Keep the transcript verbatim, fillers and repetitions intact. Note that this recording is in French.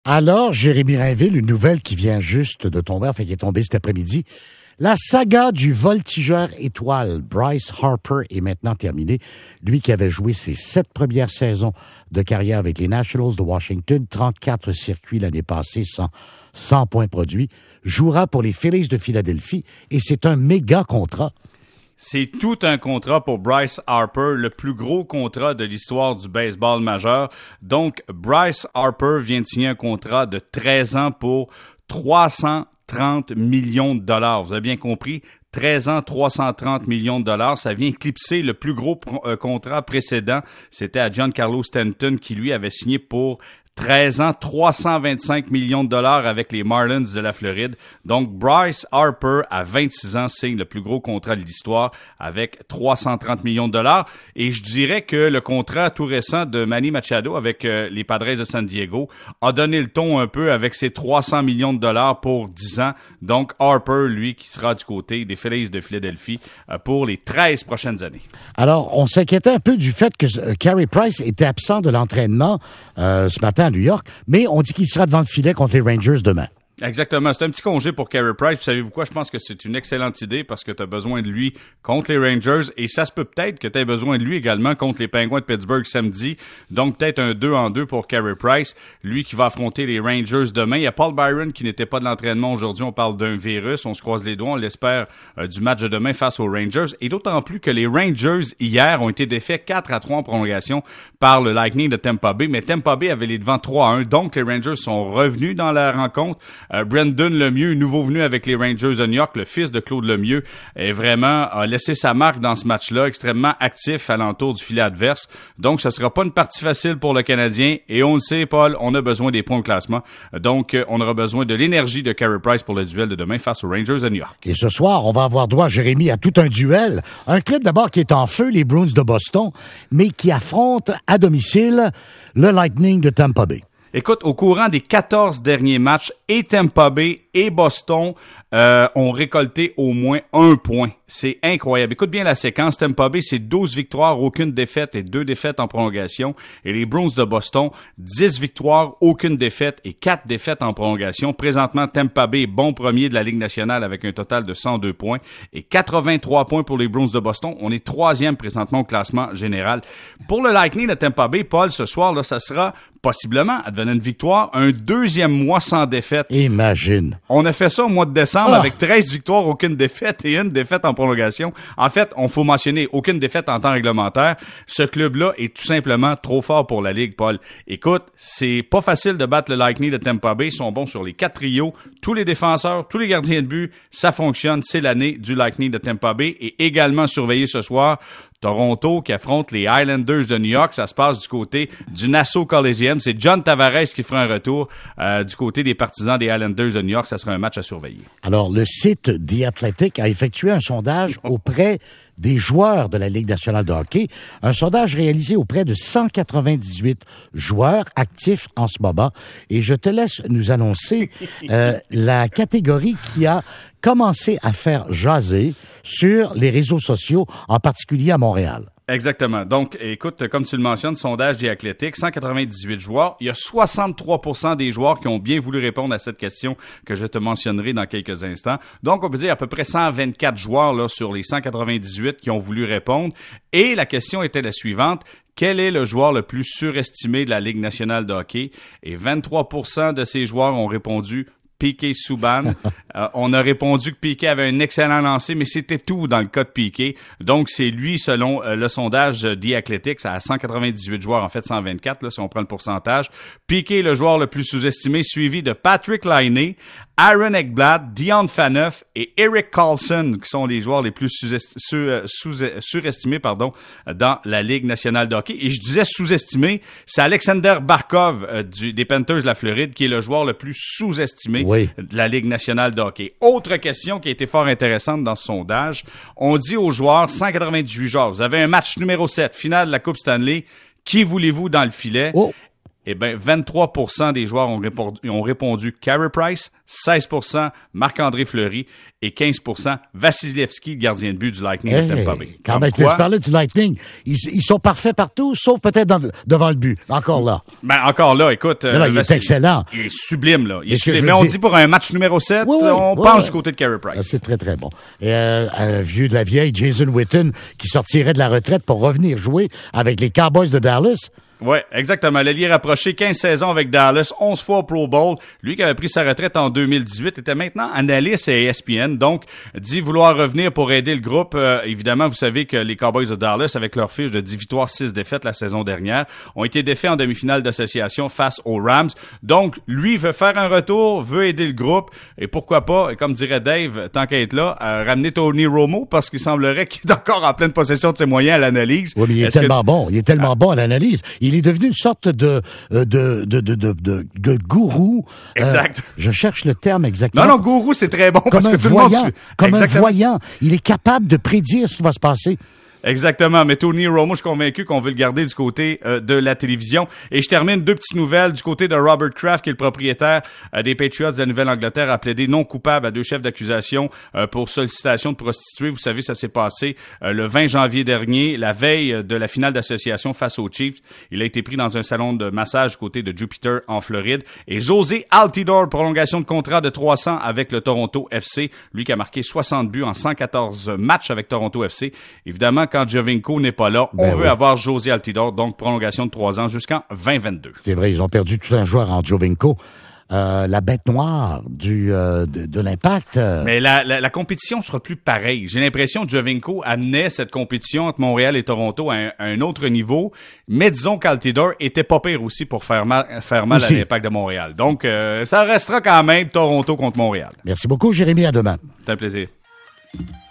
Alors, Jérémy Rainville, une nouvelle qui vient juste de tomber, enfin qui est tombée cet après-midi. La saga du voltigeur étoile Bryce Harper est maintenant terminée. Lui qui avait joué ses sept premières saisons de carrière avec les Nationals de Washington, trente-quatre circuits l'année passée, cent, cent points produits, jouera pour les Phillies de Philadelphie et c'est un méga contrat. C'est tout un contrat pour Bryce Harper, le plus gros contrat de l'histoire du baseball majeur. Donc, Bryce Harper vient de signer un contrat de treize ans pour trois cent trente millions de dollars. Vous avez bien compris, treize ans, trois cent trente millions de dollars. Ça vient éclipser le plus gros pr- euh, contrat précédent. C'était à Giancarlo Stanton qui, lui, avait signé pour treize ans, trois cent vingt-cinq millions de dollars avec les Marlins de la Floride. Donc, Bryce Harper, à vingt-six ans, signe le plus gros contrat de l'histoire avec trois cent trente millions de dollars. Et je dirais que le contrat tout récent de Manny Machado avec euh, les Padres de San Diego a donné le ton un peu avec ses trois cents millions de dollars pour dix ans. Donc, Harper, lui, qui sera du côté des Phillies de Philadelphie euh, pour les treize prochaines années. Alors, on s'inquiétait un peu du fait que euh, Carey Price était absent de l'entraînement euh, ce matin à New York, mais on dit qu'il sera devant le filet contre les Rangers demain. Exactement. C'est un petit congé pour Carey Price. Vous savez-vous quoi? Je pense que c'est une excellente idée parce que tu as besoin de lui contre les Rangers et ça se peut peut-être que tu aies besoin de lui également contre les Penguins de Pittsburgh samedi. Donc, peut-être un deux en deux pour Carey Price. Lui qui va affronter les Rangers demain. Il y a Paul Byron qui n'était pas de l'entraînement aujourd'hui. On parle d'un virus. On se croise les doigts. On l'espère euh, du match de demain face aux Rangers. Et d'autant plus que les Rangers, hier, ont été défaits quatre à trois en prolongation par le Lightning de Tampa Bay. Mais Tampa Bay avait les devants trois à un. Donc, les Rangers sont revenus dans la rencontre. Euh, Brendan Lemieux, nouveau venu avec les Rangers de New York, le fils de Claude Lemieux, est vraiment a laissé sa marque dans ce match-là, extrêmement actif alentour du filet adverse. Donc, ce sera pas une partie facile pour le Canadien. Et on le sait, Paul, on a besoin des points au classement. Donc, on aura besoin de l'énergie de Carey Price pour le duel de demain face aux Rangers de New York. Et ce soir, on va avoir droit, Jérémy, à tout un duel. Un club d'abord qui est en feu, les Bruins de Boston, mais qui affronte à domicile le Lightning de Tampa Bay. Écoute, au courant des quatorze derniers matchs, et Tampa Bay et Boston euh, ont récolté au moins un point. C'est incroyable. Écoute bien la séquence. Tampa Bay, c'est douze victoires, aucune défaite et deux défaites en prolongation. Et les Bruins de Boston, dix victoires, aucune défaite et quatre défaites en prolongation. Présentement, Tampa Bay est bon premier de la Ligue nationale avec un total de cent deux points et quatre-vingt-trois points pour les Bruins de Boston. On est troisième présentement au classement général. Pour le Lightning de Tampa Bay, Paul, ce soir, là, ça sera possiblement, advenant une victoire, un deuxième mois sans défaite. Imagine. On a fait ça au mois de décembre oh. avec treize victoires, aucune défaite et une défaite en prolongation. En fait, on faut mentionner aucune défaite en temps réglementaire. Ce club-là est tout simplement trop fort pour la Ligue, Paul. Écoute, c'est pas facile de battre le Lightning de Tampa Bay. Ils sont bons sur les quatre trios. Tous les défenseurs, tous les gardiens de but, ça fonctionne. C'est l'année du Lightning de Tampa Bay. Et également surveillé ce soir, Toronto qui affronte les Islanders de New York. Ça se passe du côté du Nassau Coliseum. C'est John Tavares qui fera un retour euh, du côté des partisans des Islanders de New York. Ça sera un match à surveiller. Alors, le site The Athletic a effectué un sondage auprès des joueurs de la Ligue nationale de hockey. Un sondage réalisé auprès de cent quatre-vingt-dix-huit joueurs actifs en ce moment. Et je te laisse nous annoncer euh, la catégorie qui a commencé à faire jaser sur les réseaux sociaux, en particulier à Montréal. Exactement. Donc, écoute, comme tu le mentionnes, sondage des Athlétiques, cent quatre-vingt-dix-huit joueurs. Il y a soixante-trois pour cent des joueurs qui ont bien voulu répondre à cette question que je te mentionnerai dans quelques instants. Donc, on peut dire à peu près cent vingt-quatre joueurs là, sur les cent quatre-vingt-dix-huit qui ont voulu répondre. Et la question était la suivante. Quel est le joueur le plus surestimé de la Ligue nationale de hockey? Et vingt-trois pour cent de ces joueurs ont répondu Piqué Subban. euh, on a répondu que Piqué avait un excellent lancer, mais c'était tout dans le cas de Piqué. Donc, c'est lui, selon euh, le sondage The Athletic, à cent quatre-vingt-dix-huit joueurs, en fait cent vingt-quatre, là, si on prend le pourcentage. Piqué, le joueur le plus sous-estimé, suivi de Patrick Laine, Aaron Ekblad, Dion Phaneuf et Eric Carlson, qui sont les joueurs les plus sous-esti- sous, sous, surestimés pardon, dans la Ligue nationale de hockey. Et je disais sous-estimé, c'est Alexander Barkov euh, du, des Panthers de la Floride qui est le joueur le plus sous-estimé oui. de la Ligue nationale de hockey. Autre question qui a été fort intéressante dans ce sondage, on dit aux joueurs, cent quatre-vingt-dix-huit joueurs, vous avez un match numéro sept, finale de la Coupe Stanley, qui voulez-vous dans le filet? Oh. eh bien, vingt-trois pour cent des joueurs ont répondu, ont répondu Carey Price, seize pour cent Marc-André Fleury et quinze pour cent Vasilevski, le gardien de but du Lightning hey, de Tampa Bay. Quand même, tu parlais du Lightning. Ils, ils sont parfaits partout, sauf peut-être dans, devant le but. Encore là. Ben, encore là, écoute. Là, là, il Vassil... est excellent. Il est sublime, là. Il est sublime. Mais on dire... dit pour un match numéro sept, oui, oui, on oui, penche oui. du côté de Carey Price. C'est très, très bon. Et euh, un vieux de la vieille, Jason Witten, qui sortirait de la retraite pour revenir jouer avec les Cowboys de Dallas. Oui, exactement. L'ailier rapproché, quinze saisons avec Dallas, onze fois au Pro Bowl. Lui qui avait pris sa retraite en deux mille dix-huit était maintenant analyste à E S P N, donc dit vouloir revenir pour aider le groupe. Euh, évidemment, vous savez que les Cowboys de Dallas, avec leur fiche de dix victoires, six défaites la saison dernière, ont été défaits en demi-finale d'association face aux Rams. Donc, lui veut faire un retour, veut aider le groupe, et pourquoi pas, comme dirait Dave, tant qu'à être là, euh, ramener Tony Romo, parce qu'il semblerait qu'il est encore en pleine possession de ses moyens à l'analyse. Oui, mais il est, Est-ce tellement que... bon. Il est tellement ah. bon à l'analyse. Il est devenu une sorte de de de de de, de, de, de gourou. Exact. Euh, je cherche le terme exactement. Non, non, gourou, c'est très bon comme parce un que tout voyant, le monde... Comme Exactement. un voyant. Il est capable de prédire ce qui va se passer. Exactement, mais Tony Romo, je suis convaincu qu'on veut le garder du côté euh, de la télévision. Et je termine deux petites nouvelles du côté de Robert Kraft, qui est le propriétaire euh, des Patriots de la Nouvelle-Angleterre, a plaidé non coupable à deux chefs d'accusation euh, pour sollicitation de prostituées. Vous savez, ça s'est passé euh, le vingt janvier dernier, la veille de la finale d'association face aux Chiefs. Il a été pris dans un salon de massage du côté de Jupiter en Floride. Et José Altidore, prolongation de contrat de trois cents avec le Toronto F C, lui qui a marqué soixante buts en cent quatorze matchs avec Toronto F C. Évidemment, quand Giovinco n'est pas là, ben on veut oui. avoir José Altidore, donc prolongation de trois ans jusqu'en vingt vingt-deux. C'est vrai, ils ont perdu tout un joueur en Giovinco. Euh, la bête noire du euh, de, de l'Impact. Euh... Mais la, la, la compétition sera plus pareille. J'ai l'impression que Giovinco amenait cette compétition entre Montréal et Toronto à un, à un autre niveau, mais disons qu'Altidore était pas pire aussi pour faire mal, faire mal à l'Impact de Montréal. Donc, euh, ça restera quand même Toronto contre Montréal. Merci beaucoup, Jérémy. À demain. C'est un plaisir.